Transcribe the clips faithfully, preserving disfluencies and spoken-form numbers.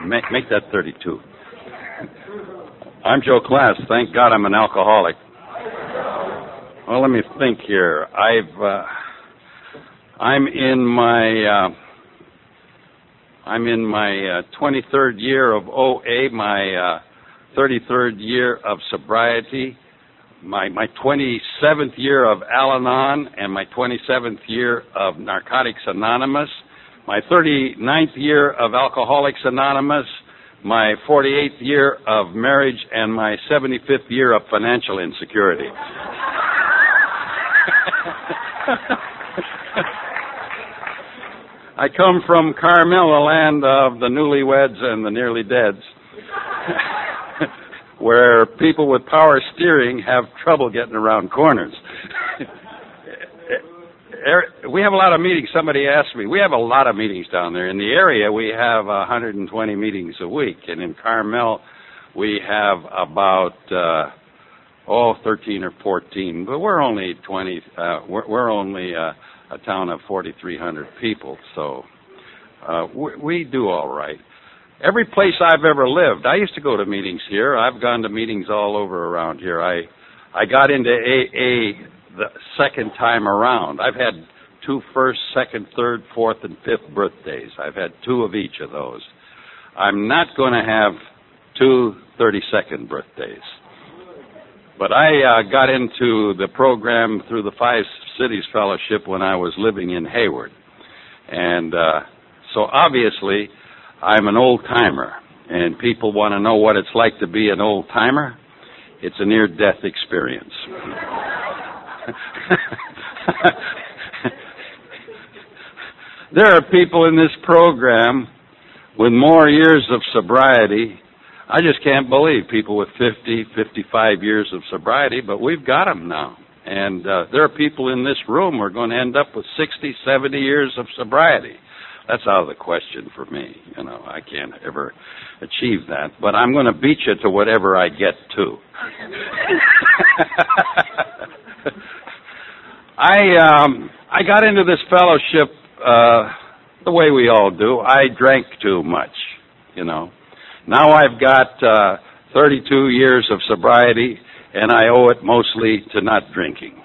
Make, make that thirty-two. I'm Joe Class. Thank God I'm an alcoholic. Well, let me think here. I've, uh, I'm in my, uh, I'm in my uh, twenty-third year of O A, my uh, thirty-third year of sobriety, my my twenty-seventh year of Al-Anon, and my twenty-seventh year of Narcotics Anonymous, my thirty-ninth year of Alcoholics Anonymous, my forty-eighth year of marriage, and my seventy-fifth year of financial insecurity. I come from Carmel, the land of the newlyweds and the nearly deads, where people with power steering have trouble getting around corners. We have a lot of meetings. Somebody asked me, we have a lot of meetings down there. In the area, we have one hundred twenty meetings a week, and in Carmel, we have about, uh, oh, thirteen or fourteen, but we're only twenty, uh, we're, we're only uh, a town of forty-three hundred people, so uh, we, we do all right. Every place I've ever lived, I used to go to meetings here. I've gone to meetings all over around here. I I got into A A the second time around. I've had two first, second, third, fourth, and fifth birthdays. I've had two of each of those. I'm not going to have two thirty-second birthdays. But I uh, got into the program through the Five Cities Fellowship when I was living in Hayward. And uh, so obviously I'm an old-timer, and people want to know what it's like to be an old-timer. It's a near-death experience. There are people in this program with more years of sobriety. I just can't believe people with fifty, fifty-five years of sobriety, but we've got them now. And uh, there are people in this room who are going to end up with sixty, seventy years of sobriety. That's out of the question for me. You know, I can't ever achieve that. But I'm going to beat you to whatever I get to. I um, I got into this fellowship uh, the way we all do. I drank too much, you know. Now I've got uh, thirty-two years of sobriety, and I owe it mostly to not drinking.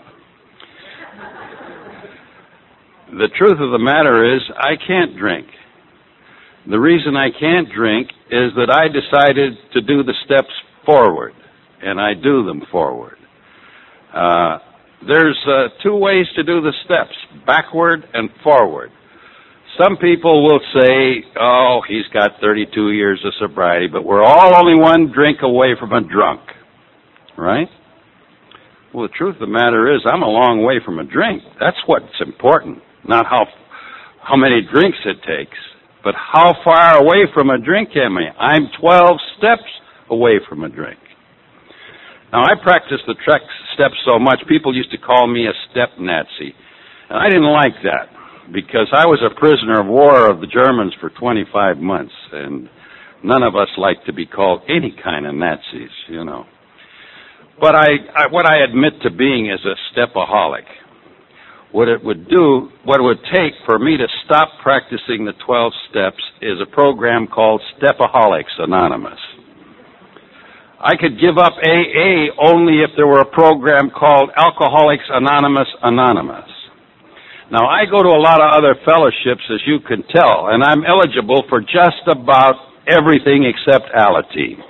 The truth of the matter is I can't drink. The reason I can't drink is that I decided to do the steps forward, and I do them forward. Uh, there's uh, two ways to do the steps, backward and forward. Some people will say, oh, he's got thirty-two years of sobriety, but we're all only one drink away from a drunk, right? Well, the truth of the matter is I'm a long way from a drink. That's what's important, not how how many drinks it takes, but how far away from a drink am I? I'm twelve steps away from a drink. Now, I practiced the trek steps so much, people used to call me a step Nazi, and I didn't like that, because I was a prisoner of war of the Germans for twenty-five months, and none of us like to be called any kind of Nazis, you know. But I, I what I admit to being is a stepaholic. What it would do, what it would take for me to stop practicing the twelve steps is a program called Stepaholics Anonymous. I could give up A A only if there were a program called Alcoholics Anonymous Anonymous. Now, I go to a lot of other fellowships, as you can tell, and I'm eligible for just about everything except Alateen.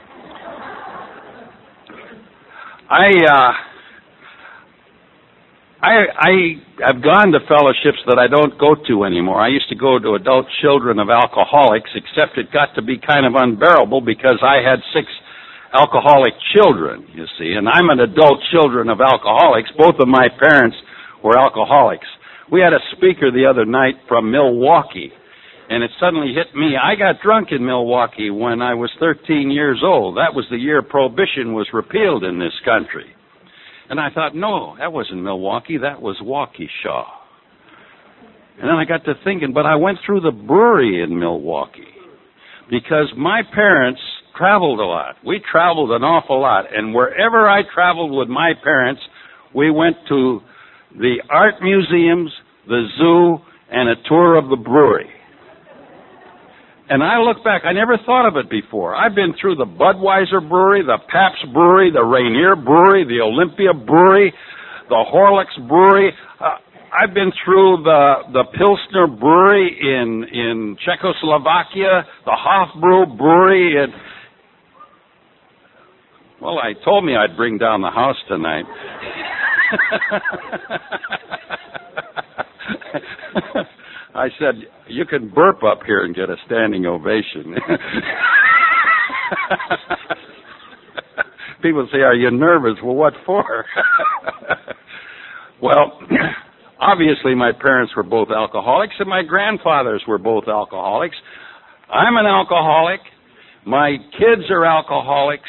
I, uh, I, I, I've gone to fellowships that I don't go to anymore. I used to go to adult children of alcoholics, except it got to be kind of unbearable because I had six alcoholic children, you see, and I'm an adult children of alcoholics. Both of my parents were alcoholics. We had a speaker the other night from Milwaukee, and it suddenly hit me. I got drunk in Milwaukee when I was thirteen years old. That was the year Prohibition was repealed in this country. And I thought, no, that wasn't Milwaukee, that was Waukesha. And then I got to thinking, but I went through the brewery in Milwaukee because my parents traveled a lot. We traveled an awful lot, and wherever I traveled with my parents, we went to the art museums, the zoo, and a tour of the brewery. And I look back, I never thought of it before. I've been through the Budweiser Brewery, the Pabst Brewery, the Rainier Brewery, the Olympia Brewery, the Horlicks Brewery. Uh, I've been through the the Pilsner Brewery in in Czechoslovakia, the Hofbräu Brewery. And well, I told me I'd bring down the house tonight. I said, you can burp up here and get a standing ovation. People say, are you nervous? Well, what for? Well, obviously my parents were both alcoholics and my grandfathers were both alcoholics. I'm an alcoholic. My kids are alcoholics.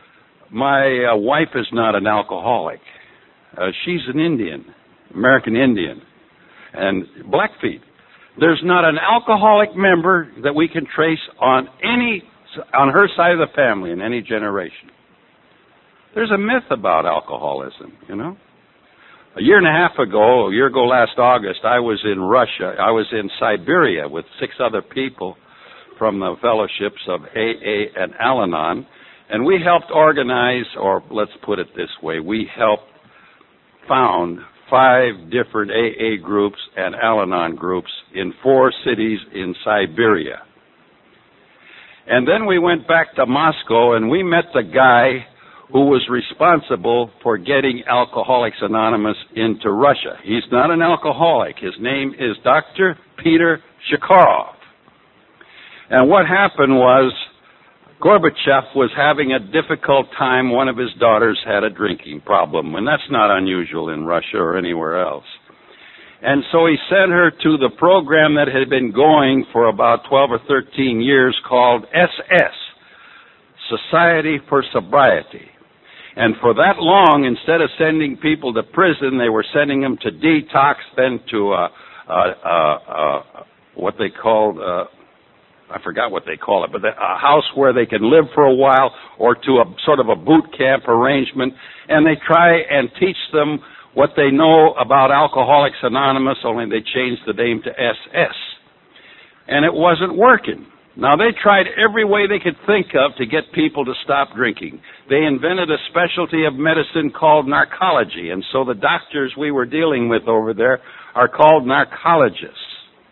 My uh, wife is not an alcoholic. Uh, she's an Indian, American Indian, and Blackfeet. There's not an alcoholic member that we can trace on any on her side of the family in any generation. There's a myth about alcoholism, you know. A year and a half ago, a year ago last August, I was in Russia. I was in Siberia with six other people from the fellowships of A A and Al-Anon, and we helped organize, or let's put it this way, we helped found five different A A groups and Al-Anon groups in four cities in Siberia. And then we went back to Moscow and we met the guy who was responsible for getting Alcoholics Anonymous into Russia. He's not an alcoholic. His name is Doctor Peter Shekharov. And what happened was Gorbachev was having a difficult time. One of his daughters had a drinking problem, and that's not unusual in Russia or anywhere else. And so he sent her to the program that had been going for about twelve or thirteen years called S S, Society for Sobriety. And for that long, instead of sending people to prison, they were sending them to detox, then to uh, uh, uh, uh, what they called... Uh, I forgot what they call it, but a house where they can live for a while, or to a sort of a boot camp arrangement, and they try and teach them what they know about Alcoholics Anonymous, only they changed the name to S S. And it wasn't working. Now, they tried every way they could think of to get people to stop drinking. They invented a specialty of medicine called narcology, and so the doctors we were dealing with over there are called narcologists.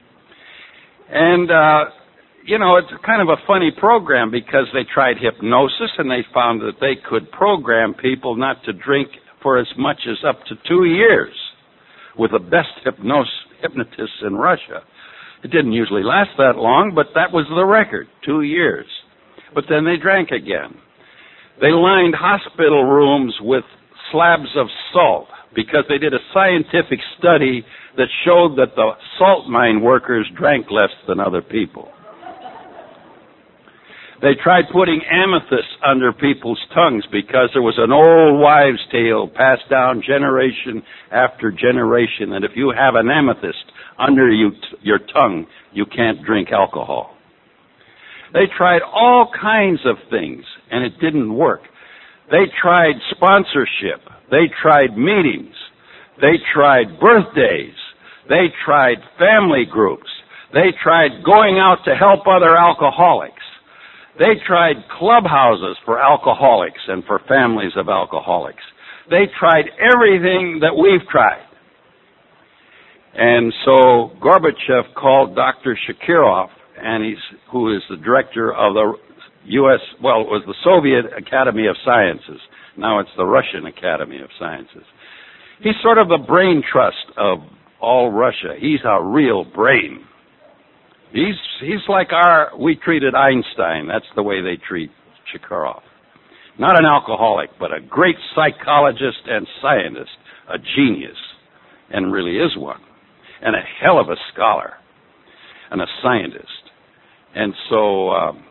And, uh, you know, it's kind of a funny program because they tried hypnosis and they found that they could program people not to drink for as much as up to two years with the best hypnos- hypnotists in Russia. It didn't usually last that long, but that was the record, two years. But then they drank again. They lined hospital rooms with slabs of salt because they did a scientific study that showed that the salt mine workers drank less than other people. They tried putting amethyst under people's tongues because there was an old wives' tale passed down generation after generation that if you have an amethyst under you, your tongue, you can't drink alcohol. They tried all kinds of things, and it didn't work. They tried sponsorship. They tried meetings. They tried birthdays. They tried family groups. They tried going out to help other alcoholics. They tried clubhouses for alcoholics and for families of alcoholics. They tried everything that we've tried. And so Gorbachev called Doctor Shekharov, and he's who is the director of the U S, well, it was the Soviet Academy of Sciences. Now it's the Russian Academy of Sciences. He's sort of the brain trust of all Russia. He's a real brain. He's he's like our, we treated Einstein. That's the way they treat Shekharov. Not an alcoholic, but a great psychologist and scientist, a genius, and really is one, and a hell of a scholar, and a scientist. And so um,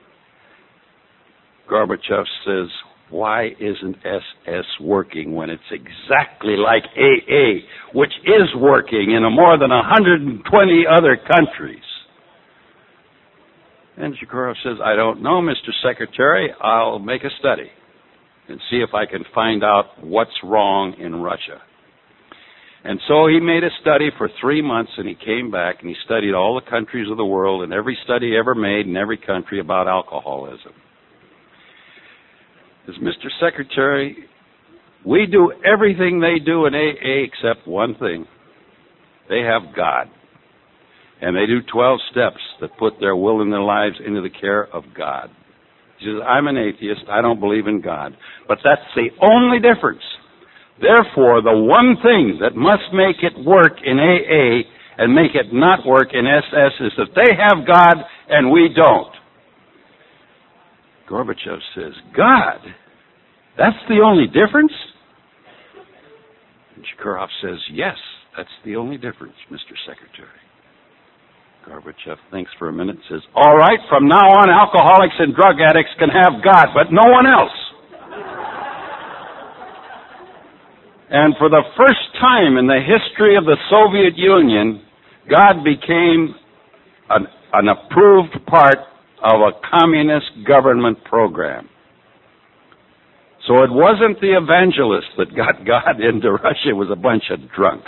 Gorbachev says, why isn't S S working when it's exactly like A A, which is working in a more than one hundred twenty other countries? And Shekharov says, I don't know, Mister Secretary. I'll make a study and see if I can find out what's wrong in Russia. And so he made a study for three months, and he came back, and he studied all the countries of the world and every study ever made in every country about alcoholism. As Mister Secretary, we do everything they do in A A except one thing. They have God. And they do twelve steps that put their will and their lives into the care of God. He says, I'm an atheist. I don't believe in God. But that's the only difference. Therefore, the one thing that must make it work in A A and make it not work in S S is that they have God and we don't. Gorbachev says, God? That's the only difference? And Chikharov says, yes, that's the only difference, Mister Secretary. Gorbachev thinks for a minute and says, all right, from now on, alcoholics and drug addicts can have God, but no one else. And for the first time in the history of the Soviet Union, God became an, an approved part of a communist government program. So it wasn't the evangelists that got God into Russia, it was a bunch of drunks.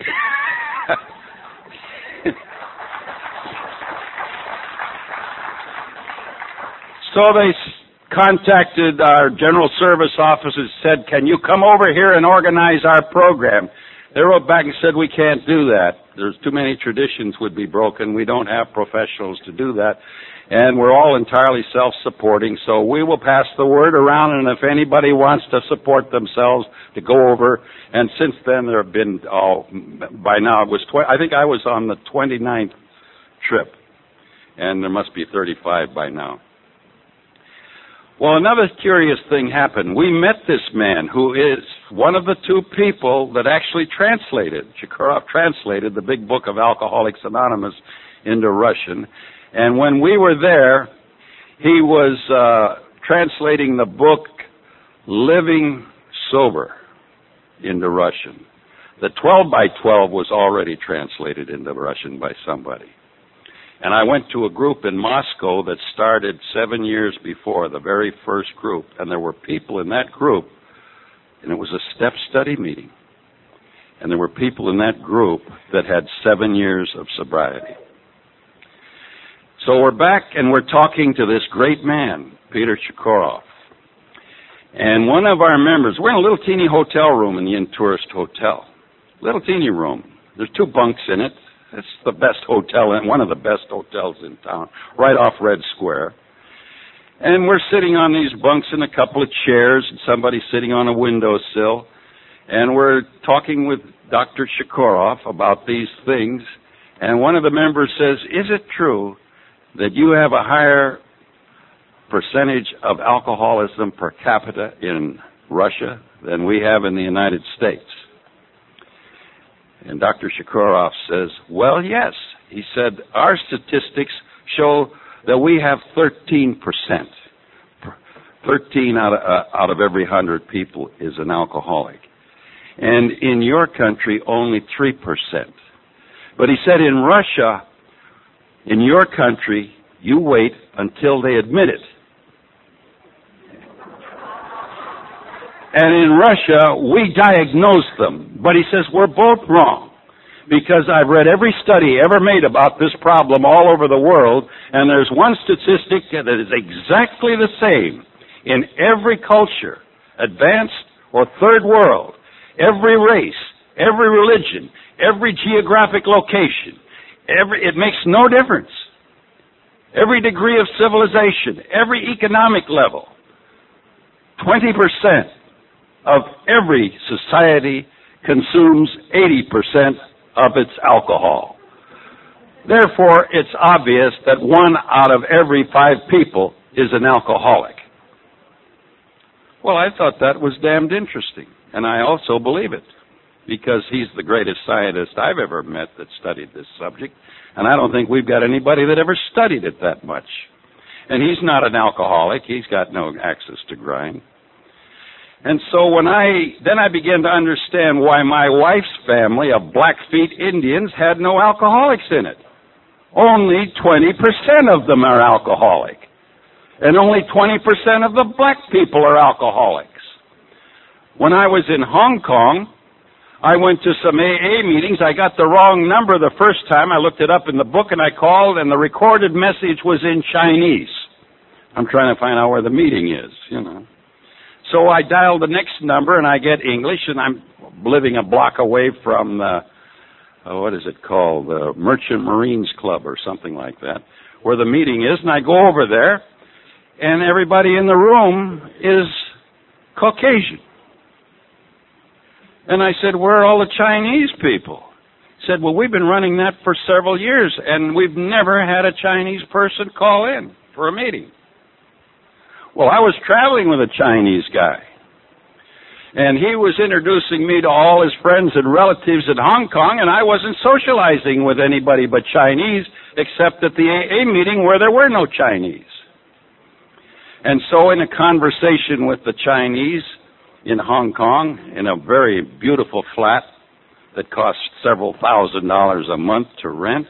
So they contacted our general service officers, said, can you come over here and organize our program? They wrote back and said, we can't do that. There's too many traditions would be broken. We don't have professionals to do that. And we're all entirely self-supporting, so we will pass the word around, and if anybody wants to support themselves, to go over. And since then, there have been, oh, by now, it was tw- I think I was on the twenty-ninth trip, and there must be thirty-five by now. Well, another curious thing happened. We met this man who is one of the two people that actually translated, Chikharov translated the big book of Alcoholics Anonymous into Russian. And when we were there, he was uh, translating the book Living Sober into Russian. The twelve by twelve was already translated into Russian by somebody. And I went to a group in Moscow that started seven years before, the very first group. And there were people in that group, and it was a step study meeting. And there were people in that group that had seven years of sobriety. So we're back and we're talking to this great man, Peter Chikharov. And one of our members, we're in a little teeny hotel room in the Intourist Hotel. Little teeny room. There's two bunks in it. It's the best hotel, and one of the best hotels in town, right off Red Square. And we're sitting on these bunks in a couple of chairs, and somebody sitting on a windowsill. And we're talking with Doctor Chikharov about these things. And one of the members says, is it true that you have a higher percentage of alcoholism per capita in Russia than we have in the United States? And Doctor Chikharov says, well, yes. He said, our statistics show that we have thirteen percent. thirteen out of, uh, out of every one hundred people is an alcoholic. And in your country, only three percent. But he said in Russia, in your country, you wait until they admit it. And in Russia, we diagnose them. But he says, we're both wrong. Because I've read every study ever made about this problem all over the world, and there's one statistic that is exactly the same in every culture, advanced or third world, every race, every religion, every geographic location. Every, it makes no difference. Every degree of civilization, every economic level, twenty percent of every society consumes eighty percent of its alcohol. Therefore, it's obvious that one out of every five people is an alcoholic. Well, I thought that was damned interesting, and I also believe it, because he's the greatest scientist I've ever met that studied this subject, and I don't think we've got anybody that ever studied it that much. And he's not an alcoholic. He's got no access to grind. And so when I, then I began to understand why my wife's family of Blackfeet Indians had no alcoholics in it. Only twenty percent of them are alcoholic. And only twenty percent of the black people are alcoholics. When I was in Hong Kong, I went to some A A meetings. I got the wrong number the first time. I looked it up in the book and I called, and the recorded message was in Chinese. I'm trying to find out where the meeting is, you know. So I dialed the next number and I get English, and I'm living a block away from the, uh, what is it called, the Merchant Marines Club or something like that, where the meeting is, and I go over there, and everybody in the room is Caucasian. And I said, where are all the Chinese people? He said, well, we've been running that for several years, and we've never had a Chinese person call in for a meeting. Well, I was traveling with a Chinese guy, and he was introducing me to all his friends and relatives in Hong Kong, and I wasn't socializing with anybody but Chinese, except at the A A meeting where there were no Chinese. And so in a conversation with the Chinese in Hong Kong, in a very beautiful flat that cost several thousand dollars a month to rent,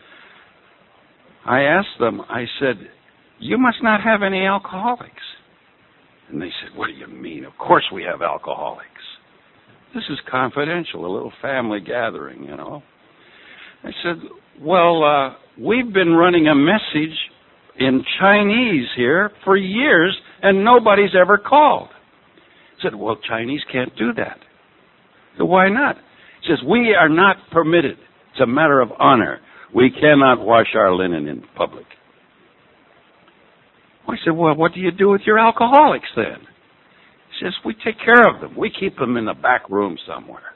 I asked them, I said, you must not have any alcoholics. And they said, what do you mean? Of course we have alcoholics. This is confidential, a little family gathering, you know. I said, well, uh, we've been running a message in Chinese here for years, and nobody's ever called. He said, well, Chinese can't do that. I said, why not? He says, we are not permitted. It's a matter of honor. We cannot wash our linen in public. I said, well, what do you do with your alcoholics then? He says, we take care of them. We keep them in the back room somewhere.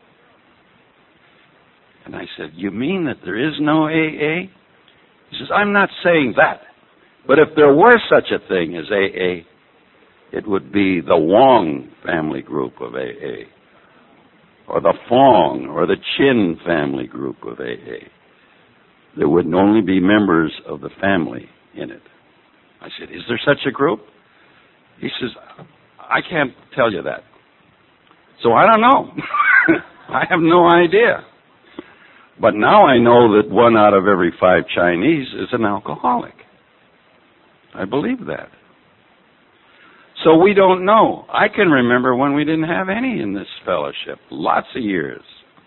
And I said, you mean that there is no A A? He says, I'm not saying that. But if there were such a thing as A A, it would be the Wong family group of A A, or the Fong, or the Chin family group of A A. There would only be members of the family in it. I said, is there such a group? He says, I can't tell you that. So I don't know. I have no idea. But now I know that one out of every five Chinese is an alcoholic. I believe that. So we don't know. I can remember when we didn't have any in this fellowship, lots of years.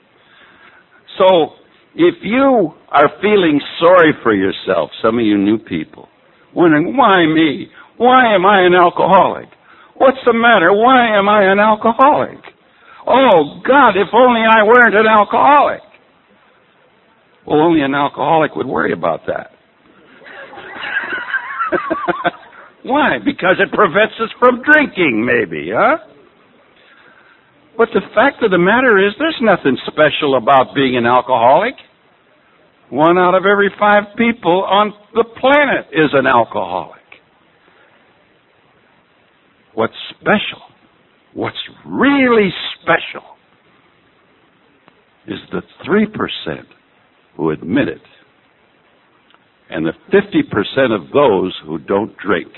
So if you are feeling sorry for yourself, some of you new people, wondering, why me? Why am I an alcoholic? What's the matter? Why am I an alcoholic? Oh, God, if only I weren't an alcoholic. Well, only an alcoholic would worry about that. Why? Because it prevents us from drinking, maybe, huh? But the fact of the matter is, there's nothing special about being an alcoholic. One out of every five people on the planet is an alcoholic. What's special, what's really special, is the three percent who admit it, and the fifty percent of those who don't drink.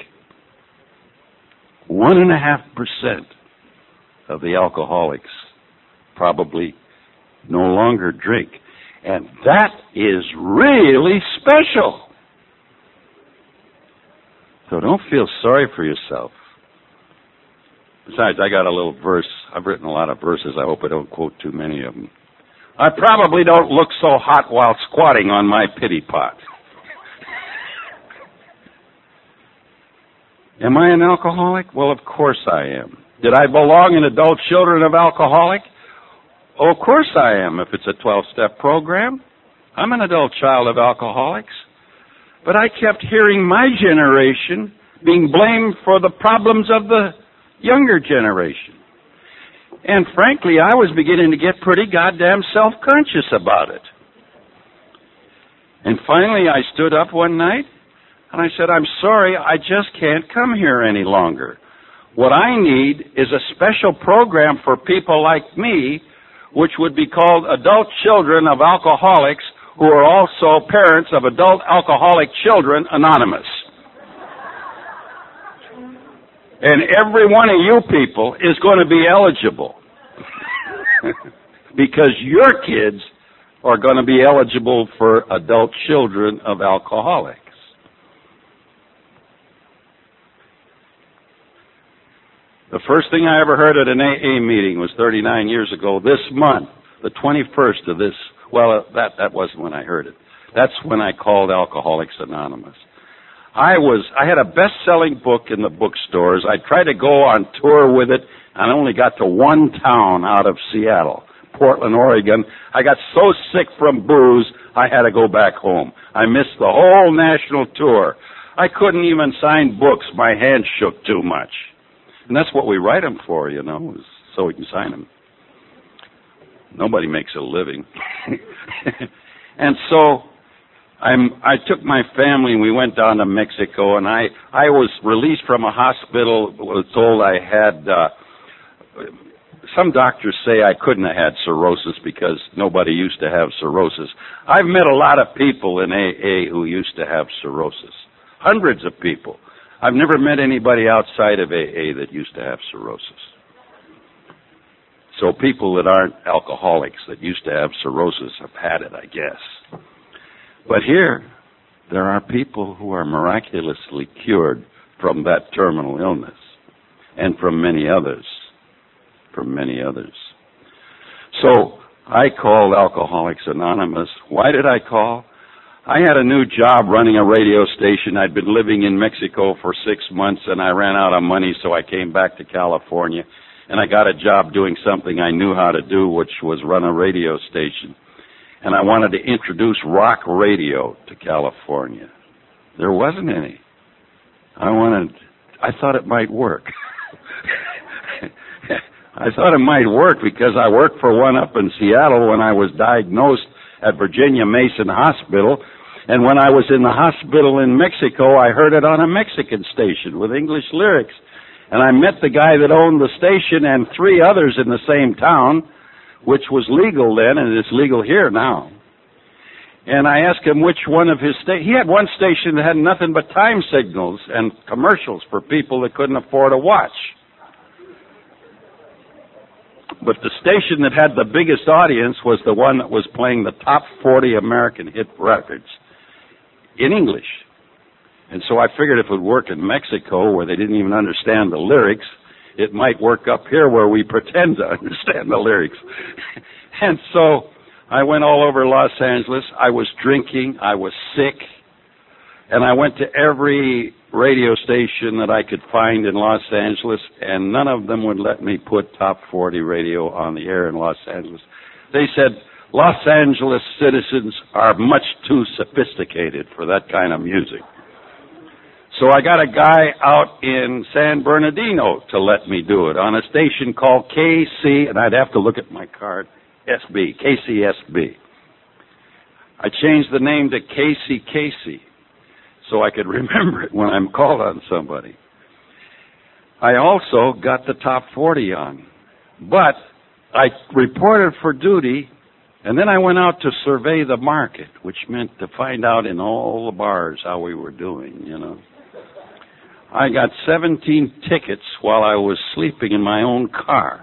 One and a half percent of the alcoholics probably no longer drink. And that is really special. So don't feel sorry for yourself. Besides, I got a little verse. I've written a lot of verses. I hope I don't quote too many of them. I probably don't look so hot while squatting on my pity pot. Am I an alcoholic? Well, of course I am. Did I belong in adult children of alcoholic? Oh, of course I am, if it's a twelve-step program. I'm an adult child of alcoholics. But I kept hearing my generation being blamed for the problems of the younger generation. And frankly, I was beginning to get pretty goddamn self-conscious about it. And finally, I stood up one night, and I said, I'm sorry, I just can't come here any longer. What I need is a special program for people like me, which would be called Adult Children of Alcoholics, who are also parents of adult alcoholic children, Anonymous. And every one of you people is going to be eligible. Because your kids are going to be eligible for Adult Children of Alcoholics. The first thing I ever heard at an A A meeting was thirty-nine years ago this month. the twenty-first of this, well, that, that wasn't when I heard it. That's when I called Alcoholics Anonymous. I was, I had a best-selling book in the bookstores. I tried to go on tour with it. I only got to one town out of Seattle, Portland, Oregon. I got so sick from booze, I had to go back home. I missed the whole national tour. I couldn't even sign books. My hands shook too much. And that's what we write them for, you know, is so we can sign them. Nobody makes a living. And so I'm, I took my family and we went down to Mexico, and I, I was released from a hospital, was told I had, uh, some doctors say I couldn't have had cirrhosis because nobody used to have cirrhosis. I've met a lot of people in A A who used to have cirrhosis. Hundreds of people. I've never met anybody outside of A A that used to have cirrhosis. So people that aren't alcoholics that used to have cirrhosis have had it, I guess. But here, there are people who are miraculously cured from that terminal illness, and from many others, from many others. So I called Alcoholics Anonymous. Why did I call? I had a new job running a radio station. I'd been living in Mexico for six months, and I ran out of money, so I came back to California, and I got a job doing something I knew how to do, which was run a radio station. And I wanted to introduce rock radio to California. There wasn't any. I wanted, I thought it might work. I thought it might work because I worked for one up in Seattle when I was diagnosed at Virginia Mason Hospital. And when I was in the hospital in Mexico, I heard it on a Mexican station with English lyrics. And I met the guy that owned the station and three others in the same town, which was legal then, and it's legal here now. And I asked him which one of his sta- he had one station that had nothing but time signals and commercials for people that couldn't afford a watch. But the station that had the biggest audience was the one that was playing the top forty American hit records in English. And so I figured if it would work in Mexico, where they didn't even understand the lyrics, it might work up here where we pretend to understand the lyrics. And so I went all over Los Angeles. I was drinking. I was sick. And I went to every radio station that I could find in Los Angeles, and none of them would let me put top forty radio on the air in Los Angeles. They said, Los Angeles citizens are much too sophisticated for that kind of music. So I got a guy out in San Bernardino to let me do it on a station called K C, and I'd have to look at my card, S B, K C S B. I changed the name to K C Casey so I could remember it when I'm called on somebody. I also got the top forty on, but I reported for duty, and then I went out to survey the market, which meant to find out in all the bars how we were doing, you know. I got seventeen tickets while I was sleeping in my own car.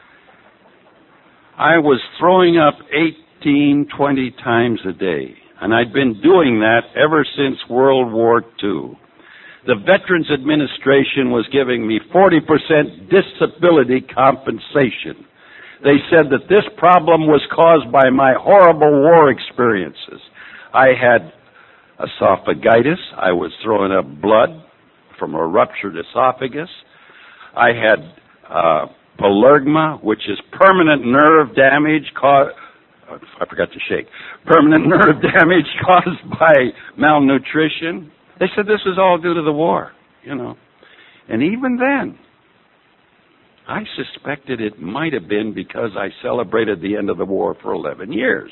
I was throwing up eighteen, twenty times a day, and I'd been doing that ever since World War Two. The Veterans Administration was giving me forty percent disability compensation. They said that this problem was caused by my horrible war experiences. I had esophagitis. I was throwing up blood from a ruptured esophagus. I had uh, polyergma, which is permanent nerve damage caused, I forgot to shake, permanent nerve damage caused by malnutrition. They said this was all due to the war, you know. And even then, I suspected it might have been because I celebrated the end of the war for eleven years.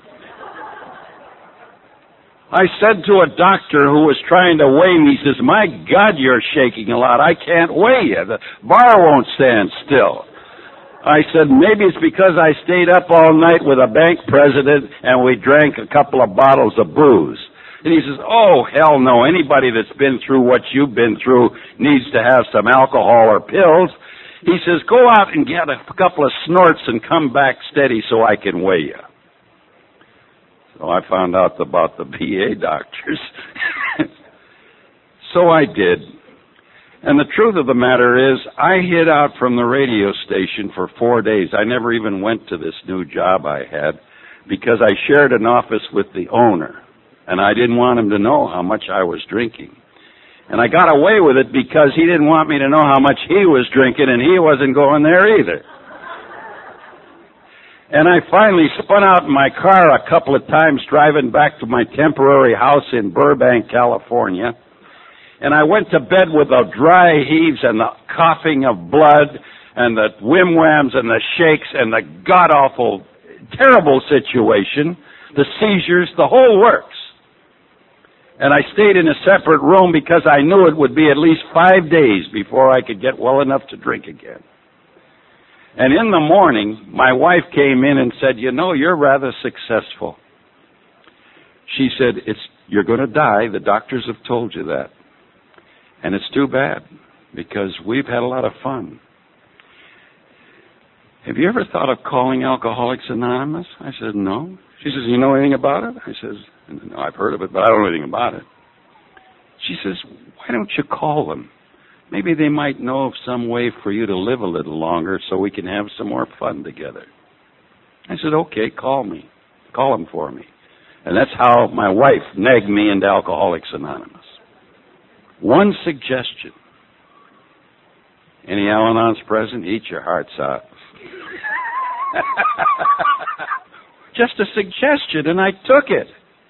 I said to a doctor who was trying to weigh me, he says, my God, you're shaking a lot. I can't weigh you. The bar won't stand still. I said, maybe it's because I stayed up all night with a bank president and we drank a couple of bottles of booze. And he says, oh, hell no. Anybody that's been through what you've been through needs to have some alcohol or pills. He says, go out and get a couple of snorts and come back steady so I can weigh you. So I found out about the V A doctors. So I did. And the truth of the matter is, I hid out from the radio station for four days. I never even went to this new job I had because I shared an office with the owner, and I didn't want him to know how much I was drinking. And I got away with it because he didn't want me to know how much he was drinking, and he wasn't going there either. And I finally spun out in my car a couple of times driving back to my temporary house in Burbank, California. And I went to bed with the dry heaves and the coughing of blood and the whim-whams and the shakes and the god-awful, terrible situation, the seizures, the whole works. And I stayed in a separate room because I knew it would be at least five days before I could get well enough to drink again. And in the morning, my wife came in and said, you know, you're rather successful. She said, "It's you're going to die. The doctors have told you that. And it's too bad, because we've had a lot of fun. Have you ever thought of calling Alcoholics Anonymous?" I said, "No." She says, "You know anything about it?" I says, "No, I've heard of it, but I don't know anything about it." She says, "Why don't you call them? Maybe they might know of some way for you to live a little longer so we can have some more fun together." I said, "Okay, call me. Call them for me." And that's how my wife nagged me into Alcoholics Anonymous. One suggestion. Any Al-Anons present? Eat your hearts out. Just a suggestion, and I took it.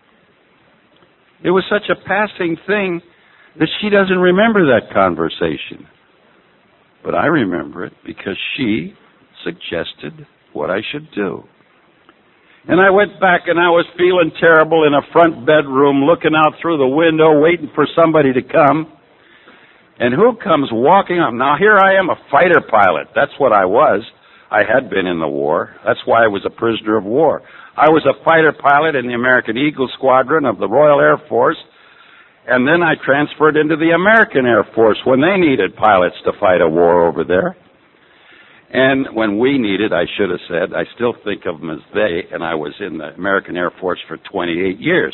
It was such a passing thing that she doesn't remember that conversation. But I remember it because she suggested what I should do. And I went back and I was feeling terrible in a front bedroom, looking out through the window, waiting for somebody to come. And who comes walking up? Now, here I am, a fighter pilot. That's what I was. I had been in the war. That's why I was a prisoner of war. I was a fighter pilot in the American Eagle Squadron of the Royal Air Force. And then I transferred into the American Air Force when they needed pilots to fight a war over there. And when we needed, I should have said, I still think of them as they, and I was in the American Air Force for twenty-eight years.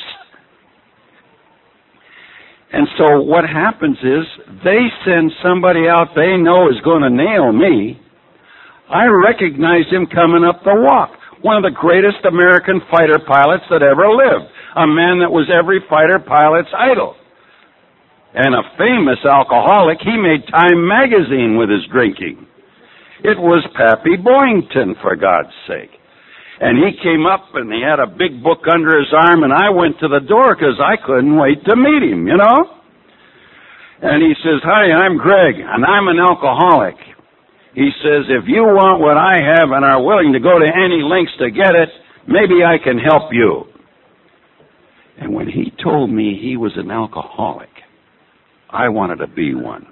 And so what happens is, they send somebody out they know is going to nail me. I recognized him coming up the walk. One of the greatest American fighter pilots that ever lived. A man that was every fighter pilot's idol. And a famous alcoholic. He made Time magazine with his drinking. It was Pappy Boyington, for God's sake. And he came up and he had a big book under his arm, and I went to the door because I couldn't wait to meet him, you know. And he says, "Hi, I'm Greg, and I'm an alcoholic." He says, "If you want what I have and are willing to go to any lengths to get it, maybe I can help you." And when he told me he was an alcoholic, I wanted to be one.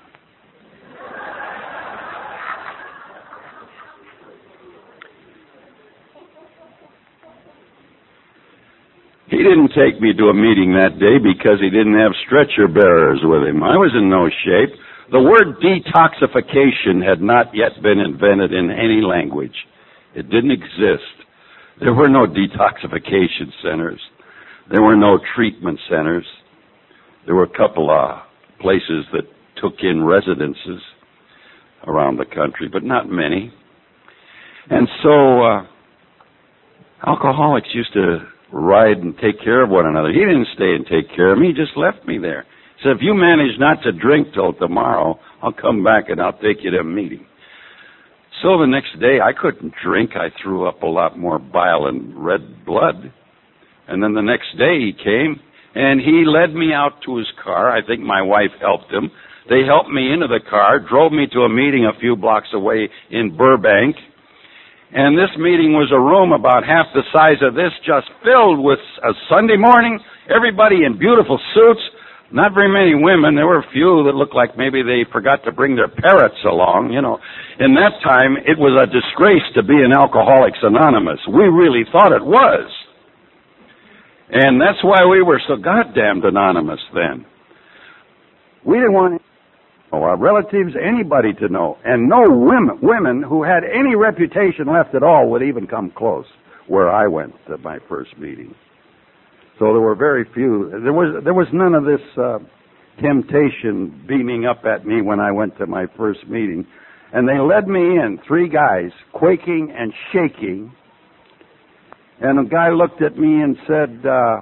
He didn't take me to a meeting that day because he didn't have stretcher bearers with him. I was in no shape. The word detoxification had not yet been invented in any language. It didn't exist. There were no detoxification centers. There were no treatment centers. There were a couple of places that took in residences around the country, but not many. And so uh, alcoholics used to ride and take care of one another. He didn't stay and take care of me. He just left me there. He said, "If you manage not to drink till tomorrow, I'll come back and I'll take you to a meeting." So the next day, I couldn't drink. I threw up a lot more bile and red blood. And then the next day he came, and he led me out to his car. I think my wife helped him. They helped me into the car, drove me to a meeting a few blocks away in Burbank. And this meeting was a room about half the size of this, just filled with a Sunday morning, everybody in beautiful suits, not very many women. There were a few that looked like maybe they forgot to bring their parrots along, you know. In that time, it was a disgrace to be an Alcoholics Anonymous. We really thought it was. And that's why we were so goddamned anonymous then. We didn't want our relatives, anybody to know. And no women, women who had any reputation left at all would even come close where I went to my first meeting. So there were very few. There was there was none of this uh, temptation beaming up at me when I went to my first meeting. And they led me in, three guys, quaking and shaking. And a guy looked at me and said, uh,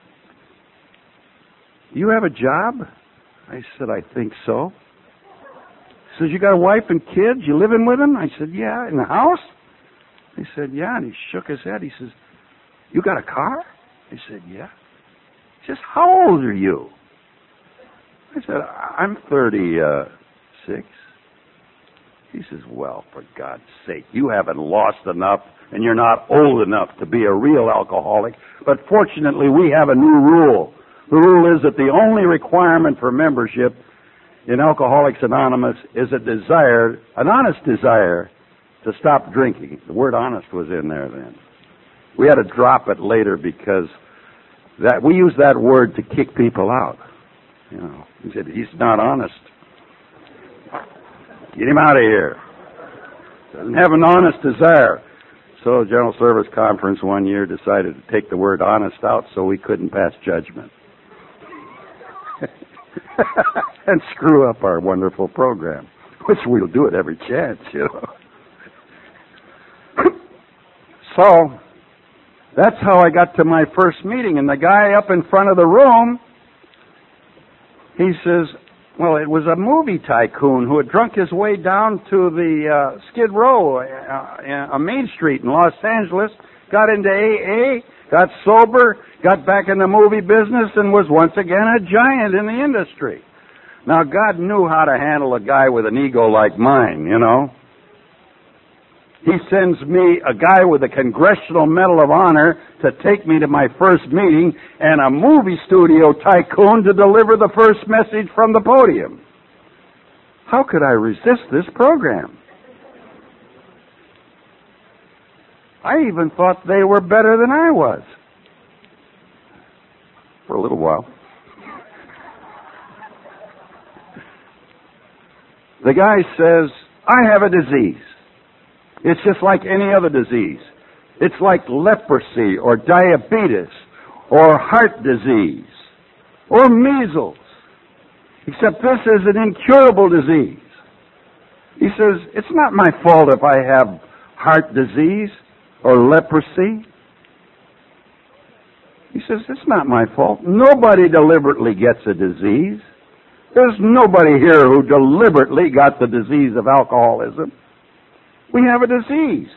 you have a job? I said, I think so. He says, you got a wife and kids? You living with them? I said, yeah. In the house? He said, yeah. And he shook his head. He says, you got a car? I said, yeah. He says, how old are you? I said, I'm thirty-six. He says, well, for God's sake, you haven't lost enough and you're not old enough to be a real alcoholic. But fortunately, we have a new rule. The rule is that the only requirement for membership in Alcoholics Anonymous is a desire, an honest desire, to stop drinking. The word honest was in there then. We had to drop it later because that we use that word to kick people out. You know, he said, he's not honest. Get him out of here. Doesn't have an honest desire. So the General Service Conference one year decided to take the word honest out so we couldn't pass judgment. And screw up our wonderful program, which we'll do at every chance, you know. So that's how I got to my first meeting. And the guy up in front of the room, he says, well, it was a movie tycoon who had drunk his way down to the uh, Skid Row uh, on Main Street in Los Angeles, got into A A, got sober, got back in the movie business, and was once again a giant in the industry. Now, God knew how to handle a guy with an ego like mine, you know. He sends me a guy with a Congressional Medal of Honor to take me to my first meeting and a movie studio tycoon to deliver the first message from the podium. How could I resist this program? I even thought they were better than I was. For a little while. The guy says, I have a disease. It's just like any other disease. It's like leprosy or diabetes or heart disease or measles. Except this is an incurable disease. He says, it's not my fault if I have heart disease or leprosy. He says, it's not my fault. Nobody deliberately gets a disease. There's nobody here who deliberately got the disease of alcoholism. We have a disease.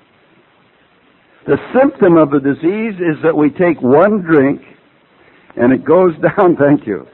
The symptom of the disease is that we take one drink and it goes down, thank you.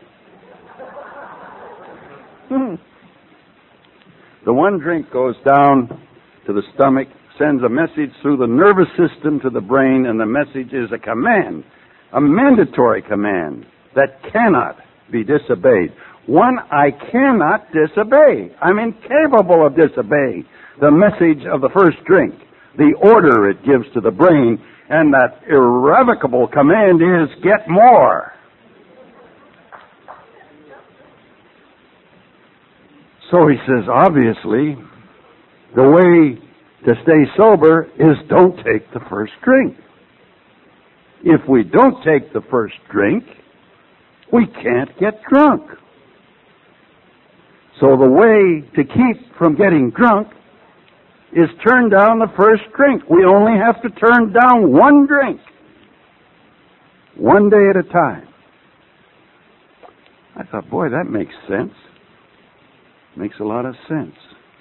The one drink goes down to the stomach, sends a message through the nervous system to the brain, and the message is a command, a mandatory command that cannot be disobeyed. One I cannot disobey. I'm incapable of disobeying the message of the first drink, the order it gives to the brain, and that irrevocable command is, get more. So he says, obviously, the way to stay sober is don't take the first drink. If we don't take the first drink, we can't get drunk. So the way to keep from getting drunk is turn down the first drink. We only have to turn down one drink. One day at a time. I thought, boy, that makes sense. Makes a lot of sense.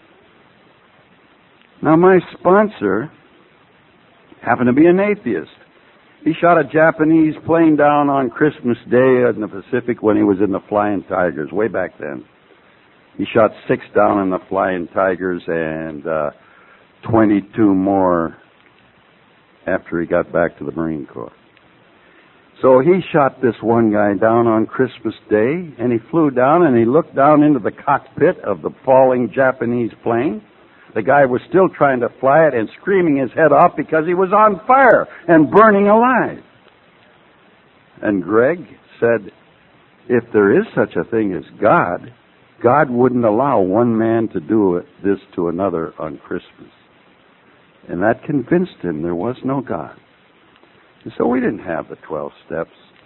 Now, my sponsor happened to be an atheist. He shot a Japanese plane down on Christmas Day in the Pacific when he was in the Flying Tigers, way back then. He shot six down in the Flying Tigers and uh, twenty-two more after he got back to the Marine Corps. So he shot this one guy down on Christmas Day, and he flew down and he looked down into the cockpit of the falling Japanese plane. The guy was still trying to fly it and screaming his head off because he was on fire and burning alive. And Greg said, if there is such a thing as God, God wouldn't allow one man to do it, this to another on Christmas. And that convinced him there was no God. And so we didn't have the twelve steps.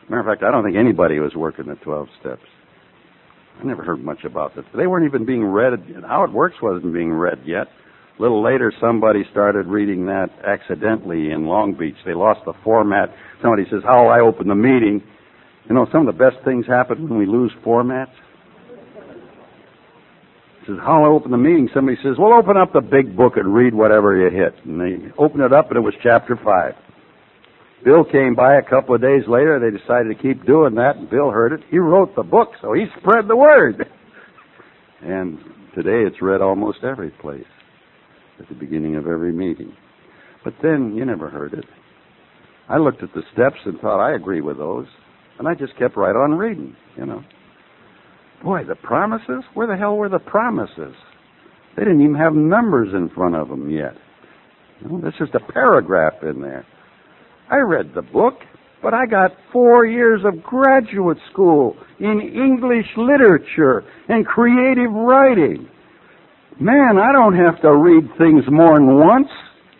Matter of fact, I don't think anybody was working the twelve steps. I never heard much about this. They weren't even being read. How It Works wasn't being read yet. A little later, somebody started reading that accidentally in Long Beach. They lost the format. Somebody says, how will I open the meeting? You know, some of the best things happen when we lose formats. He says, how will I open the meeting? Somebody says, well, open up the big book and read whatever you hit. And they opened it up, and it was chapter five. Bill came by a couple of days later. They decided to keep doing that, and Bill heard it. He wrote the book, so he spread the word. And today it's read almost every place, at the beginning of every meeting. But then you never heard it. I looked at the steps and thought, I agree with those. And I just kept right on reading, you know. Boy, the promises? Where the hell were the promises? They didn't even have numbers in front of them yet. You know, there's just a paragraph in there. I read the book, but I got four years of graduate school in English literature and creative writing. Man, I don't have to read things more than once.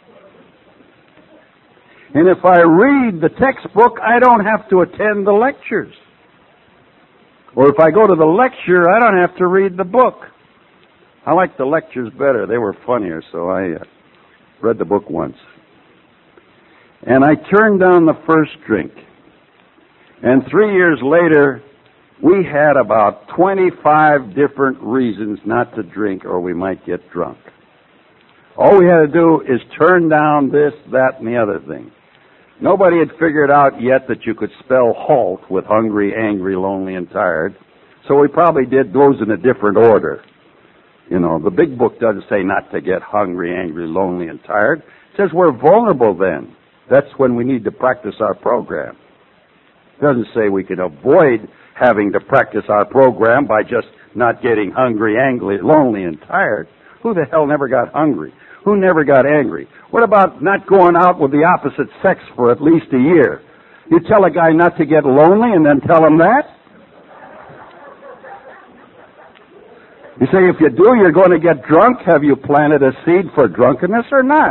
And if I read the textbook, I don't have to attend the lectures. Or if I go to the lecture, I don't have to read the book. I like the lectures better. They were funnier, so I uh, read the book once. And I turned down the first drink. And three years later, we had about twenty-five different reasons not to drink or we might get drunk. All we had to do is turn down this, that, and the other thing. Nobody had figured out yet that you could spell halt with hungry, angry, lonely, and tired. So we probably did those in a different order. You know, the big book doesn't say not to get hungry, angry, lonely, and tired. It says we're vulnerable then. That's when we need to practice our program. It doesn't say we can avoid having to practice our program by just not getting hungry, angry, lonely, and tired. Who the hell never got hungry? Who never got angry? What about not going out with the opposite sex for at least a year? You tell a guy not to get lonely and then tell him that? You say if you do, you're going to get drunk. Have you planted a seed for drunkenness or not?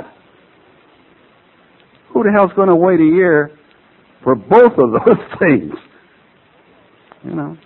Who the hell's going to wait a year for both of those things? You know.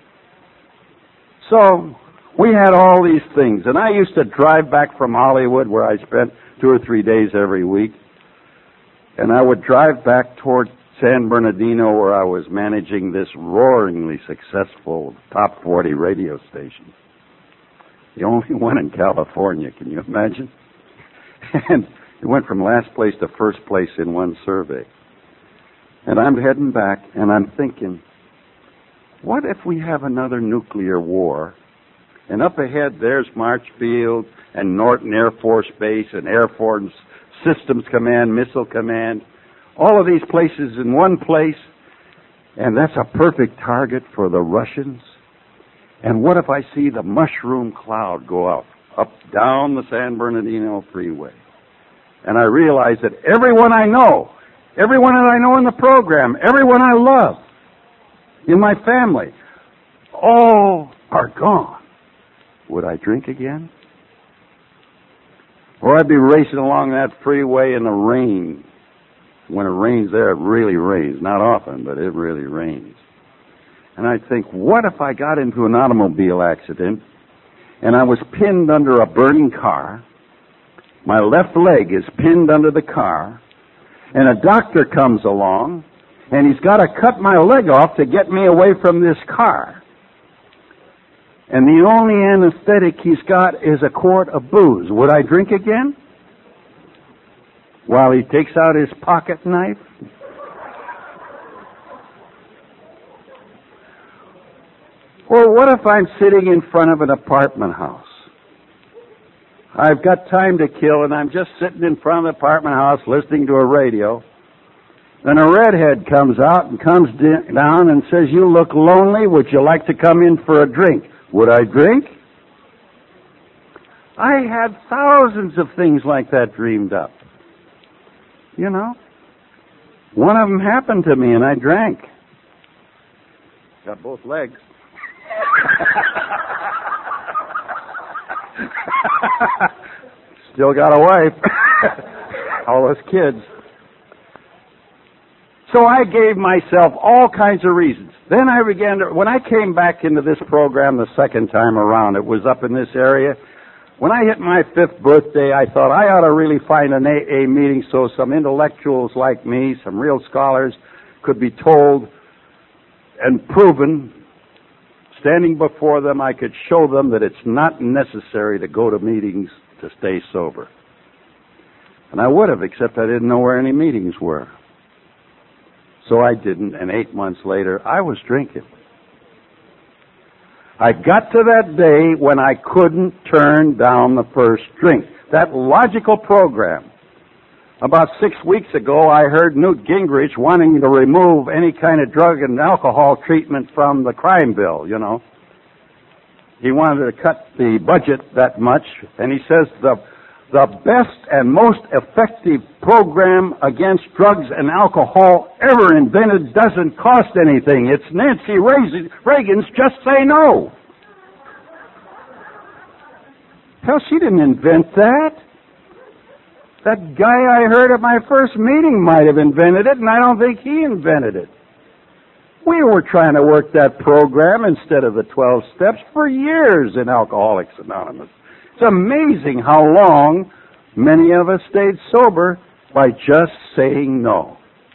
So we had all these things, and I used to drive back from Hollywood, where I spent two or three days every week, and I would drive back toward San Bernardino, where I was managing this roaringly successful top forty radio station. The only one in California, can you imagine? And it went from last place to first place in one survey. And I'm heading back, and I'm thinking, what if we have another nuclear war? And up ahead, there's Marchfield and Norton Air Force Base and Air Force Systems Command, Missile Command, all of these places in one place, and that's a perfect target for the Russians. And what if I see the mushroom cloud go up, up down the San Bernardino Freeway? And I realize that everyone I know, everyone that I know in the program, everyone I love in my family, all are gone. Would I drink again? Or I'd be racing along that freeway in the rain. When it rains there, it really rains. Not often, but it really rains. And I'd think, what if I got into an automobile accident and I was pinned under a burning car? My left leg is pinned under the car, and a doctor comes along, and he's got to cut my leg off to get me away from this car. And the only anesthetic he's got is a quart of booze. Would I drink again? While he takes out his pocket knife? Or what if I'm sitting in front of an apartment house? I've got time to kill, and I'm just sitting in front of the apartment house listening to a radio. Then a redhead comes out and comes d- down and says, you look lonely. Would you like to come in for a drink? Would I drink? I had thousands of things like that dreamed up. You know? One of them happened to me, and I drank. Got both legs. Still got a wife. All those kids. So I gave myself all kinds of reasons. Then I began to, when I came back into this program the second time around, it was up in this area. When I hit my fifth birthday, I thought I ought to really find an A A meeting so some intellectuals like me, some real scholars, could be told and proven, standing before them, I could show them that it's not necessary to go to meetings to stay sober. And I would have, except I didn't know where any meetings were. So I didn't, and eight months later, I was drinking. I got to that day when I couldn't turn down the first drink. That logical program. About six weeks ago, I heard Newt Gingrich wanting to remove any kind of drug and alcohol treatment from the crime bill, you know. He wanted to cut the budget that much, and he says the the best and most effective program against drugs and alcohol ever invented doesn't cost anything. It's Nancy Reagan's Just Say No. Hell, she didn't invent that. That guy I heard at my first meeting might have invented it, and I don't think he invented it. We were trying to work that program instead of the twelve steps for years in Alcoholics Anonymous. It's amazing how long many of us stayed sober by just saying no.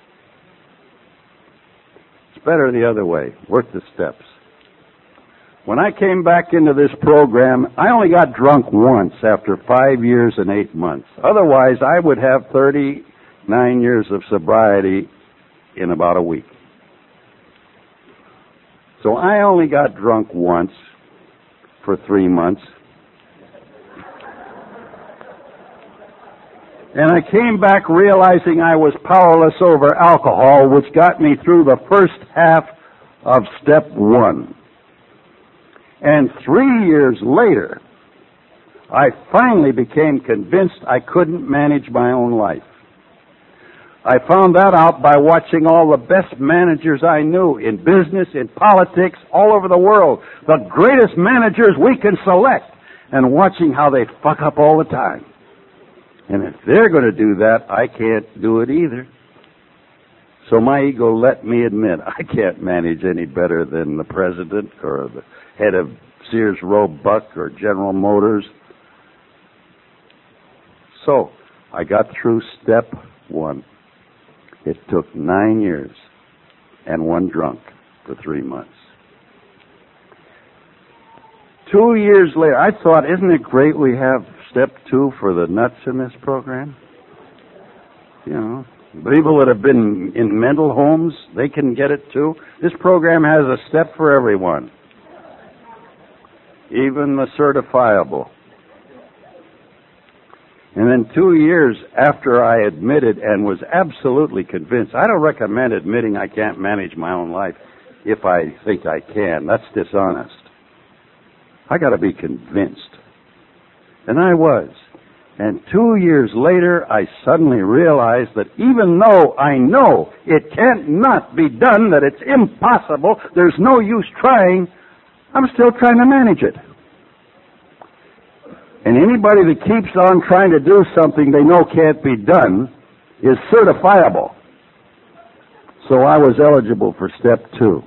It's better the other way. Work the steps. When I came back into this program, I only got drunk once after five years and eight months. Otherwise, I would have thirty-nine years of sobriety in about a week. So I only got drunk once for three months. And I came back realizing I was powerless over alcohol, which got me through the first half of step one. And three years later, I finally became convinced I couldn't manage my own life. I found that out by watching all the best managers I knew in business, in politics, all over the world. The greatest managers we can select, and watching how they fuck up all the time. And if they're going to do that, I can't do it either. So my ego let me admit I can't manage any better than the president or the head of Sears Roebuck or General Motors. So I got through step one. It took nine years and one drunk for three months. Two years later, I thought, isn't it great we have step two for the nuts in this program? You know, people that have been in mental homes, they can get it too. This program has a step for everyone, even the certifiable. And then two years after I admitted and was absolutely convinced, I don't recommend admitting I can't manage my own life if I think I can. That's dishonest. I got to be convinced. And I was. And two years later, I suddenly realized that even though I know it can't not be done, that it's impossible, there's no use trying, I'm still trying to manage it. And anybody that keeps on trying to do something they know can't be done is certifiable. So I was eligible for step two.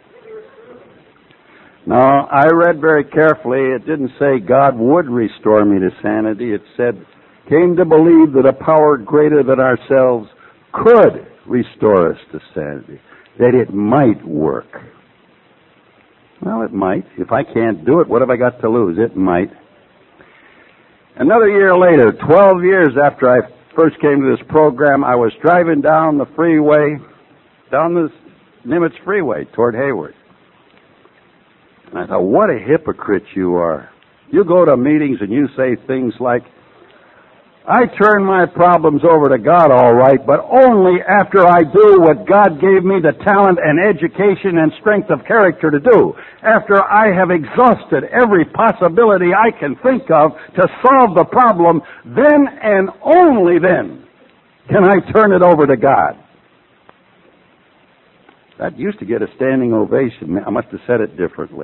Now, I read very carefully. It didn't say God would restore me to sanity. It said, came to believe that a power greater than ourselves could restore us to sanity, that it might work. Well, it might. If I can't do it, what have I got to lose? It might. Another year later, twelve years after I first came to this program, I was driving down the freeway, down the Nimitz Freeway toward Hayward. And I thought, what a hypocrite you are. You go to meetings and you say things like, I turn my problems over to God, all right, but only after I do what God gave me the talent and education and strength of character to do. After I have exhausted every possibility I can think of to solve the problem, then and only then can I turn it over to God. That used to get a standing ovation. I must have said it differently.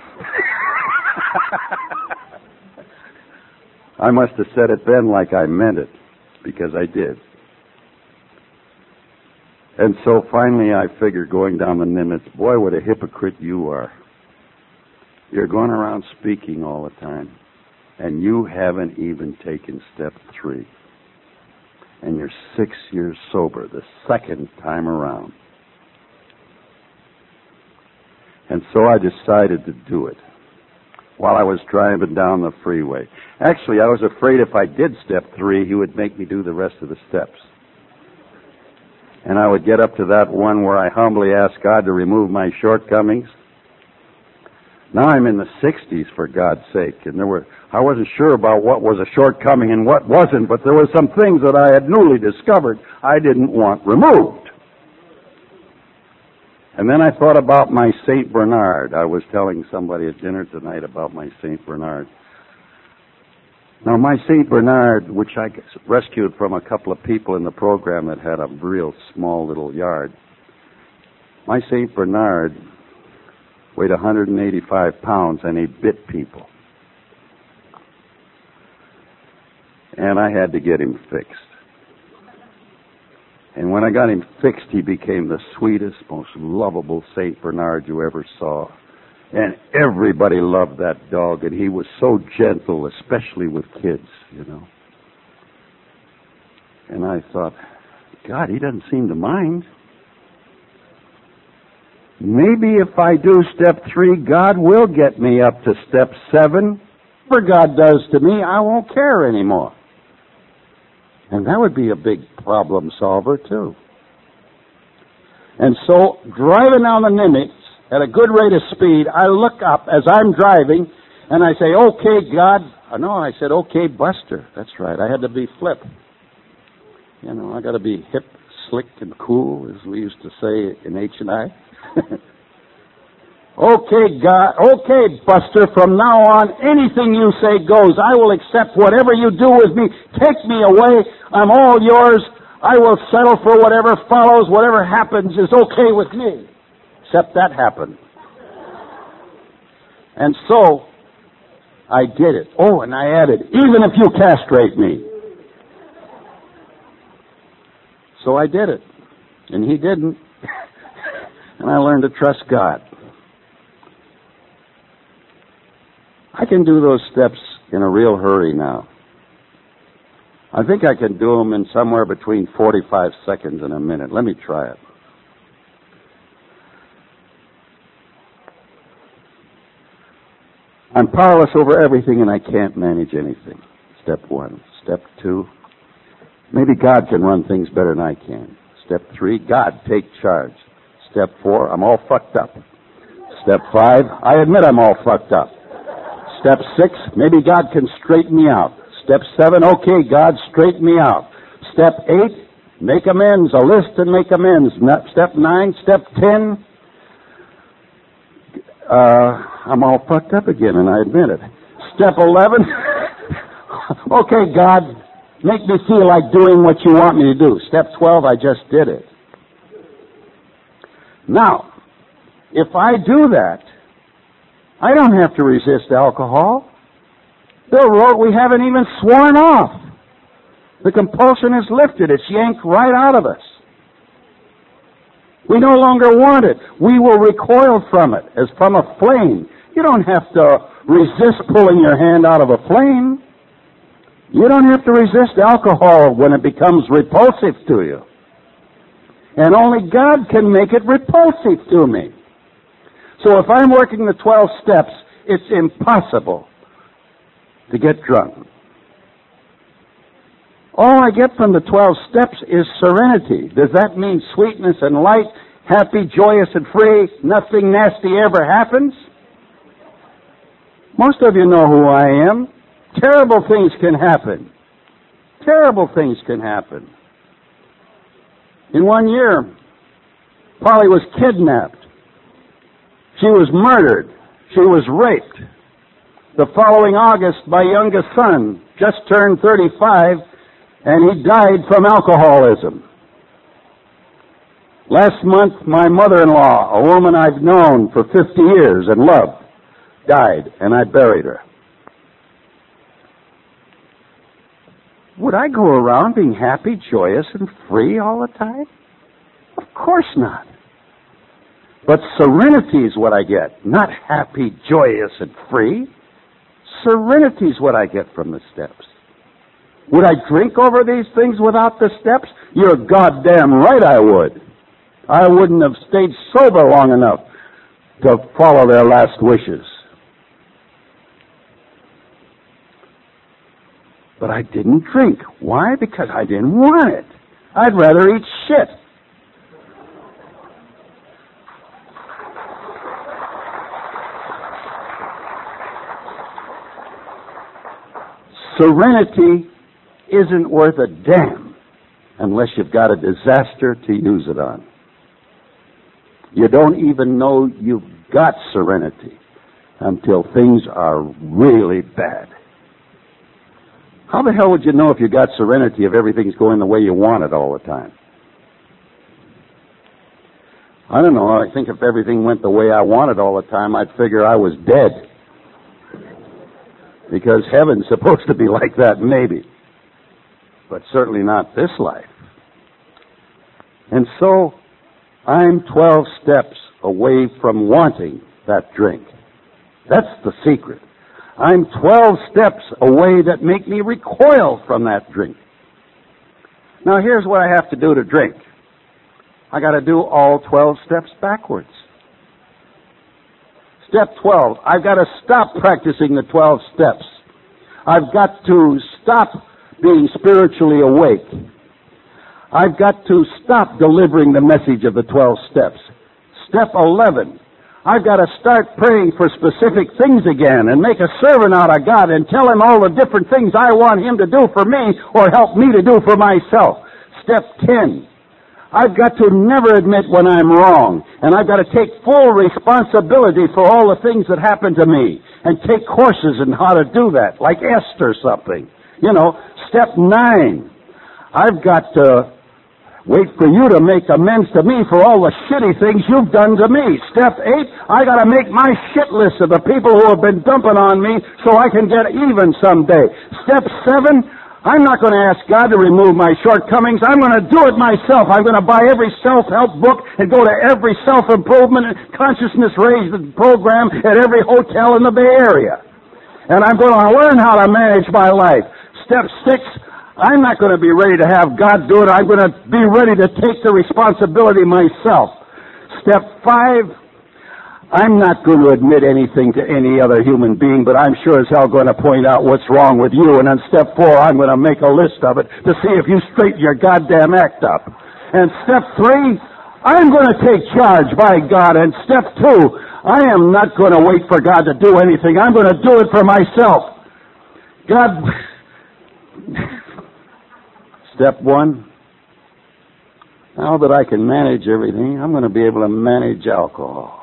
I must have said it then like I meant it, because I did. And so finally I figured, going down the Nimitz, boy, what a hypocrite you are. You're going around speaking all the time, and you haven't even taken step three. And you're six years sober the second time around. And so I decided to do it while I was driving down the freeway. Actually, I was afraid if I did step three, he would make me do the rest of the steps. And I would get up to that one where I humbly asked God to remove my shortcomings. Now I'm in the sixties, for God's sake, and there were I wasn't sure about what was a shortcoming and what wasn't, but there were some things that I had newly discovered I didn't want removed. And then I thought about my Saint Bernard. I was telling somebody at dinner tonight about my Saint Bernard. Now, my Saint Bernard, which I rescued from a couple of people in the program that had a real small little yard, my Saint Bernard weighed one hundred eighty-five pounds, and he bit people. And I had to get him fixed. And when I got him fixed, he became the sweetest, most lovable Saint Bernard you ever saw. And everybody loved that dog, and he was so gentle, especially with kids, you know. And I thought, God, he doesn't seem to mind. Maybe if I do step three, God will get me up to step seven. Whatever God does to me, I won't care anymore. And that would be a big problem solver, too. And so, driving down the Nimitz at a good rate of speed, I look up as I'm driving, and I say, okay, God. Oh, no, I said, okay, Buster. That's right. I had to be flip. You know, I got to be hip, slick, and cool, as we used to say in H and I. Okay, God. Okay, Buster, from now on, anything you say goes. I will accept whatever you do with me. Take me away. I'm all yours. I will settle for whatever follows. Whatever happens is okay with me. Except that happened. And so, I did it. Oh, and I added, even if you castrate me. So I did it. And he didn't. And I learned to trust God. I can do those steps in a real hurry now. I think I can do them in somewhere between forty-five seconds and a minute. Let me try it. I'm powerless over everything and I can't manage anything. Step one. Step two. Maybe God can run things better than I can. Step three. God, take charge. Step four. I'm all fucked up. Step five. I admit I'm all fucked up. Step six. Maybe God can straighten me out. Step seven. Okay, God, straighten me out. Step eight. Make amends. A list and make amends. Step nine. Step ten. Uh, I'm all fucked up again, and I admit it. Step eleven. Okay, God, make me feel like doing what you want me to do. Step twelve. I just did it. Now, if I do that, I don't have to resist alcohol. Bill wrote we haven't even sworn off. The compulsion is lifted. It's yanked right out of us. We no longer want it. We will recoil from it as from a flame. You don't have to resist pulling your hand out of a flame. You don't have to resist alcohol when it becomes repulsive to you. And only God can make it repulsive to me. So if I'm working the twelve steps, it's impossible to get drunk. All I get from the twelve steps is serenity. Does that mean sweetness and light, happy, joyous, and free, nothing nasty ever happens? Most of you know who I am. Terrible things can happen. Terrible things can happen. In one year, Polly was kidnapped. She was murdered. She was raped. The following August, my youngest son just turned thirty-five, and he died from alcoholism. Last month, my mother-in-law, a woman I've known for fifty years and loved, died, and I buried her. Would I go around being happy, joyous, and free all the time? Of course not. But serenity is what I get, not happy, joyous, and free. Serenity is what I get from the steps. Would I drink over these things without the steps? You're goddamn right I would. I wouldn't have stayed sober long enough to follow their last wishes. But I didn't drink. Why? Because I didn't want it. I'd rather eat shit. Serenity isn't worth a damn unless you've got a disaster to use it on. You don't even know you've got serenity until things are really bad. How the hell would you know if you got serenity if everything's going the way you want it all the time? I don't know. I think if everything went the way I wanted all the time, I'd figure I was dead. Because heaven's supposed to be like that, maybe. But certainly not this life. And so, I'm twelve steps away from wanting that drink. That's the secret. I'm twelve steps away that make me recoil from that drink. Now here's what I have to do to drink. I got to do all twelve steps backwards. Step twelve, I've got to stop practicing the twelve steps. I've got to stop being spiritually awake. I've got to stop delivering the message of the twelve steps. Step eleven, I've got to start praying for specific things again and make a servant out of God and tell him all the different things I want him to do for me or help me to do for myself. Step ten, I've got to never admit when I'm wrong, and I've got to take full responsibility for all the things that happen to me and take courses in how to do that, like Esther something. You know, step nine, I've got to wait for you to make amends to me for all the shitty things you've done to me. Step eight, I got to make my shit list of the people who have been dumping on me so I can get even someday. Step seven, I'm not going to ask God to remove my shortcomings. I'm going to do it myself. I'm going to buy every self-help book and go to every self-improvement and consciousness-raised program at every hotel in the Bay Area. And I'm going to learn how to manage my life. Step six, I'm not going to be ready to have God do it. I'm going to be ready to take the responsibility myself. Step five, I'm not going to admit anything to any other human being, but I'm sure as hell going to point out what's wrong with you. And on step four, I'm going to make a list of it to see if you straighten your goddamn act up. And step three, I'm going to take charge by God. And step two, I am not going to wait for God to do anything. I'm going to do it for myself. God... Step one, now that I can manage everything, I'm going to be able to manage alcohol.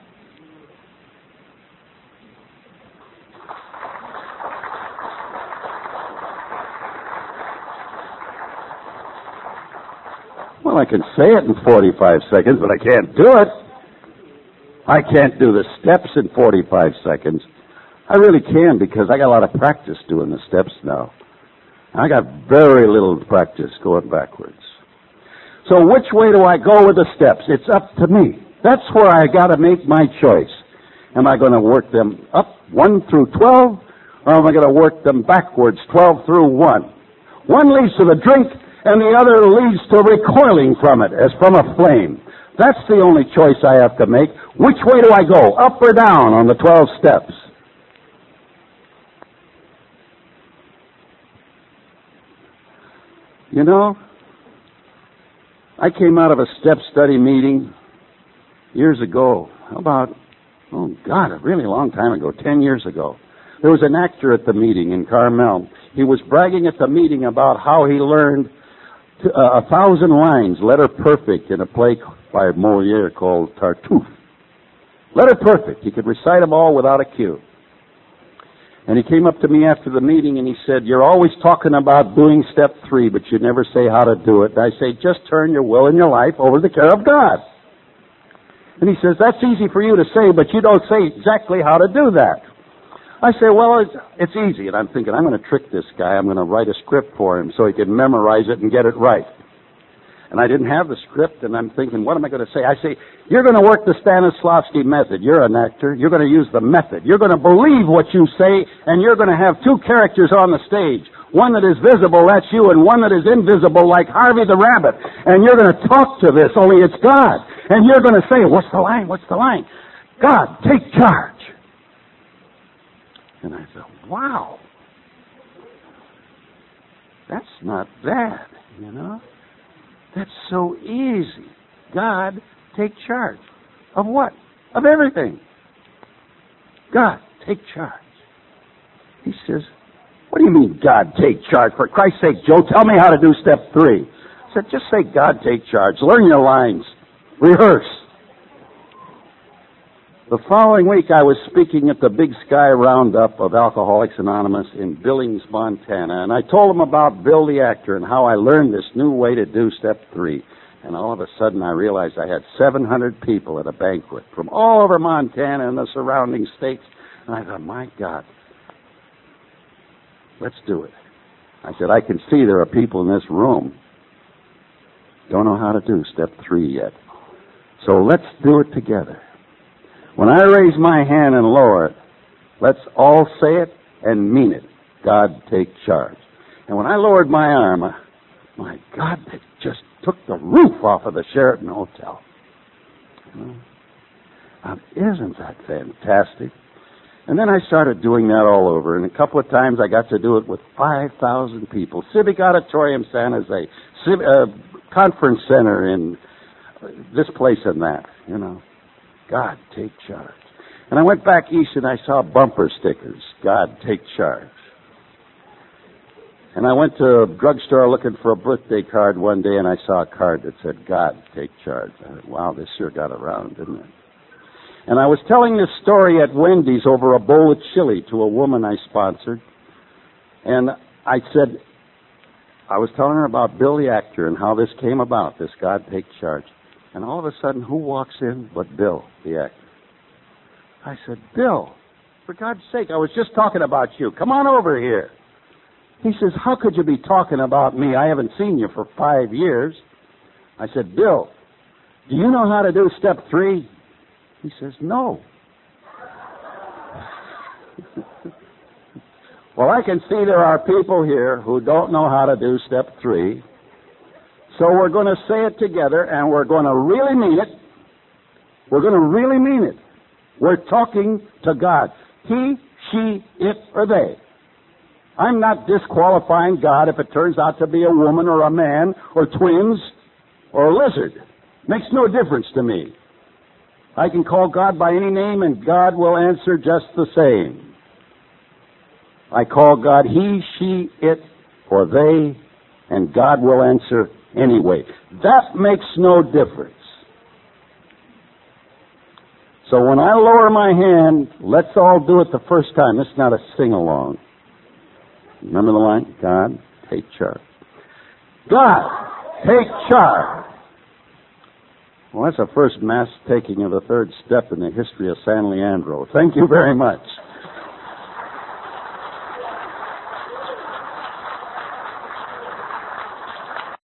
Well, I can say it in forty-five seconds, but I can't do it. I can't do the steps in forty-five seconds. I really can because I got a lot of practice doing the steps now. I got very little practice going backwards. So which way do I go with the steps? It's up to me. That's where I got to make my choice. Am I going to work them up one through twelve, or am I going to work them backwards twelve through one? One leads to the drink, and the other leads to recoiling from it as from a flame. That's the only choice I have to make. Which way do I go, up or down on the twelve steps? You know, I came out of a step study meeting years ago, about, oh God, a really long time ago, ten years ago. There was an actor at the meeting in Carmel. He was bragging at the meeting about how he learned to, uh, a thousand lines, letter perfect, in a play by Moliere called Tartuffe. Letter perfect. He could recite them all without a cue. And he came up to me after the meeting and he said, you're always talking about doing step three, but you never say how to do it. And I say, just turn your will and your life over to the care of God. And he says, that's easy for you to say, but you don't say exactly how to do that. I say, well, it's, it's easy. And I'm thinking, I'm going to trick this guy. I'm going to write a script for him so he can memorize it and get it right. And I didn't have the script, and I'm thinking, what am I going to say? I say, you're going to work the Stanislavski method. You're an actor. You're going to use the method. You're going to believe what you say, and you're going to have two characters on the stage. One that is visible, that's you, and one that is invisible, like Harvey the Rabbit. And you're going to talk to this, only it's God. And you're going to say, what's the line? What's the line? God, take charge. And I thought, wow. That's not bad, you know? That's so easy. God, take charge. Of what? Of everything. God, take charge. He says, what do you mean, God, take charge? For Christ's sake, Joe, tell me how to do step three. I said, just say, God, take charge. Learn your lines. Rehearse. The following week, I was speaking at the Big Sky Roundup of Alcoholics Anonymous in Billings, Montana, and I told them about Bill the actor and how I learned this new way to do step three. And all of a sudden, I realized I had seven hundred people at a banquet from all over Montana and the surrounding states. And I thought, my God, let's do it. I said, I can see there are people in this room don't know how to do step three yet. So let's do it together. When I raise my hand and lower it, let's all say it and mean it. God, take charge. And when I lowered my arm, uh, my God, it just took the roof off of the Sheraton Hotel. You know? Now, isn't that fantastic? And then I started doing that all over, and a couple of times I got to do it with five thousand people. Civic Auditorium, San Jose, Civ- uh, Conference Center in this place and that, you know. God, take charge. And I went back east and I saw bumper stickers. God, take charge. And I went to a drugstore looking for a birthday card one day and I saw a card that said, God, take charge. I thought, wow, this sure got around, didn't it? And I was telling this story at Wendy's over a bowl of chili to a woman I sponsored. And I said, I was telling her about Bill the actor and how this came about, this God, take charge. And all of a sudden, who walks in but Bill, the actor? I said, Bill, for God's sake, I was just talking about you. Come on over here. He says, how could you be talking about me? I haven't seen you for five years. I said, Bill, do you know how to do step three? He says, no. Well, I can see there are people here who don't know how to do step three. So we're going to say it together, and we're going to really mean it. We're going to really mean it. We're talking to God. He, she, it, or they. I'm not disqualifying God if it turns out to be a woman or a man or twins or a lizard. Makes no difference to me. I can call God by any name, and God will answer just the same. I call God he, she, it, or they, and God will answer anyway. That makes no difference. So when I lower my hand, let's all do it the first time. It's not a sing-along. Remember the line? God, take charge. God, take charge. Well, that's the first mass taking of the third step in the history of San Leandro. Thank you very much.